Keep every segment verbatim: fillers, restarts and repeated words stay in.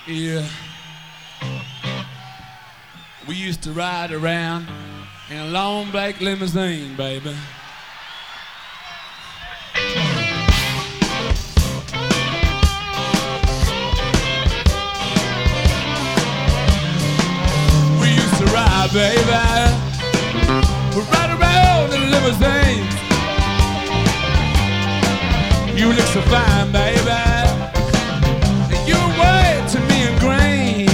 Yeah. We used to ride around in a long black limousine, baby. We used to ride, baby. We ride around in a limousine. You look so fine, baby. You're way to me and green,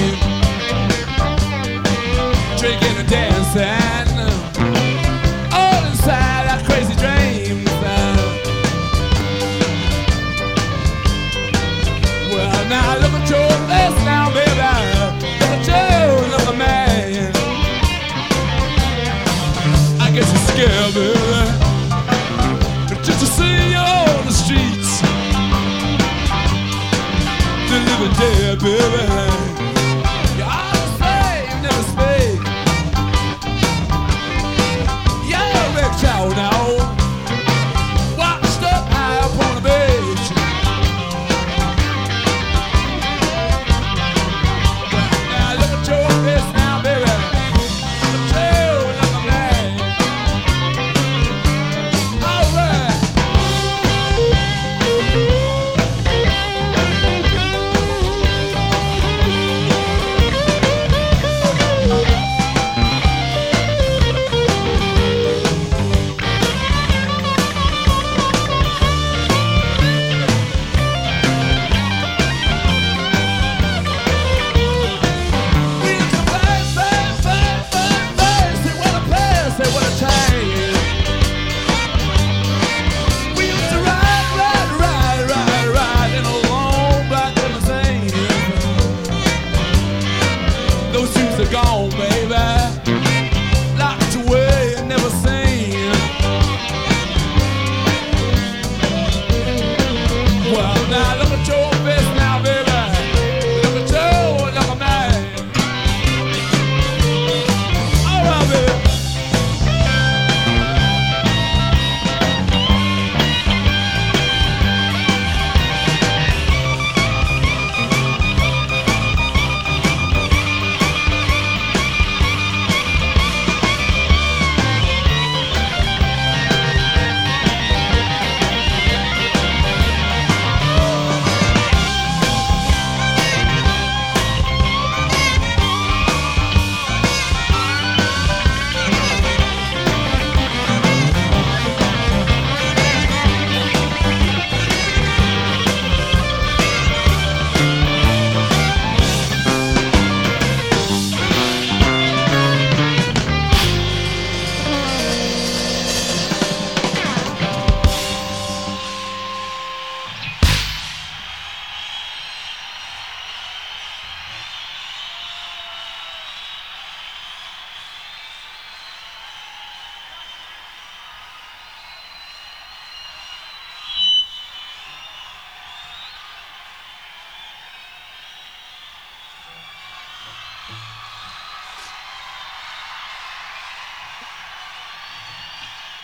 drinking and dancing, all inside our crazy dreams. Well, now look at your face now, baby. Look at you, look at me. I get you scared, baby, just to see you on the streets. Living dead, baby.